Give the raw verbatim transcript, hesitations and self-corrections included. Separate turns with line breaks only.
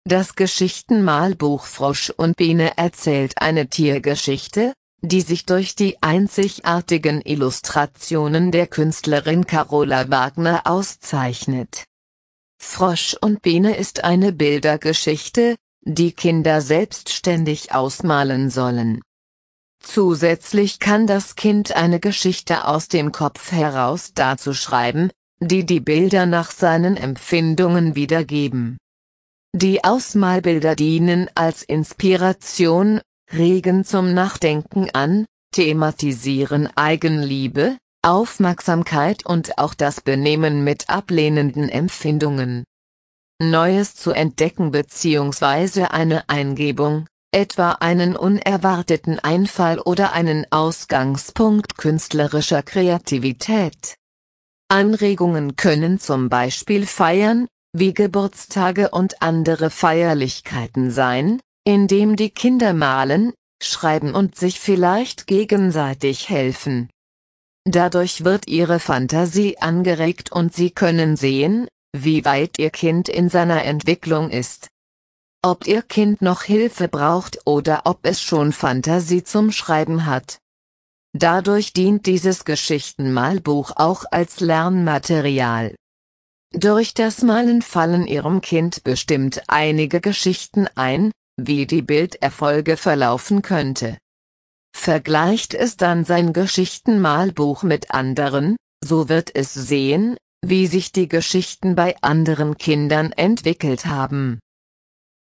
Das Geschichtenmalbuch Frosch und Biene erzählt eine Tiergeschichte, die sich durch die einzigartigen Illustrationen der Künstlerin Carola Wagner auszeichnet. Frosch und Biene ist eine Bildergeschichte, die Kinder selbstständig ausmalen sollen. Zusätzlich kann das Kind eine Geschichte aus dem Kopf heraus dazu schreiben, die die Bilder nach seinen Empfindungen wiedergeben. Die Ausmalbilder dienen als Inspiration, regen zum Nachdenken an, thematisieren Eigenliebe, Aufmerksamkeit und auch das Benehmen mit ablehnenden Empfindungen. Neues zu entdecken bzw. eine Eingebung, etwa einen unerwarteten Einfall oder einen Ausgangspunkt künstlerischer Kreativität. Anregungen können zum Beispiel Feiern, wie Geburtstage und andere Feierlichkeiten sein, indem die Kinder malen, schreiben und sich vielleicht gegenseitig helfen. Dadurch wird ihre Fantasie angeregt und sie können sehen, wie weit ihr Kind in seiner Entwicklung ist. Ob ihr Kind noch Hilfe braucht oder ob es schon Fantasie zum Schreiben hat. Dadurch dient dieses Geschichtenmalbuch auch als Lernmaterial. Durch das Malen fallen Ihrem Kind bestimmt einige Geschichten ein, wie die Bilderfolge verlaufen könnte. Vergleicht es dann sein Geschichtenmalbuch mit anderen, so wird es sehen, wie sich die Geschichten bei anderen Kindern entwickelt haben.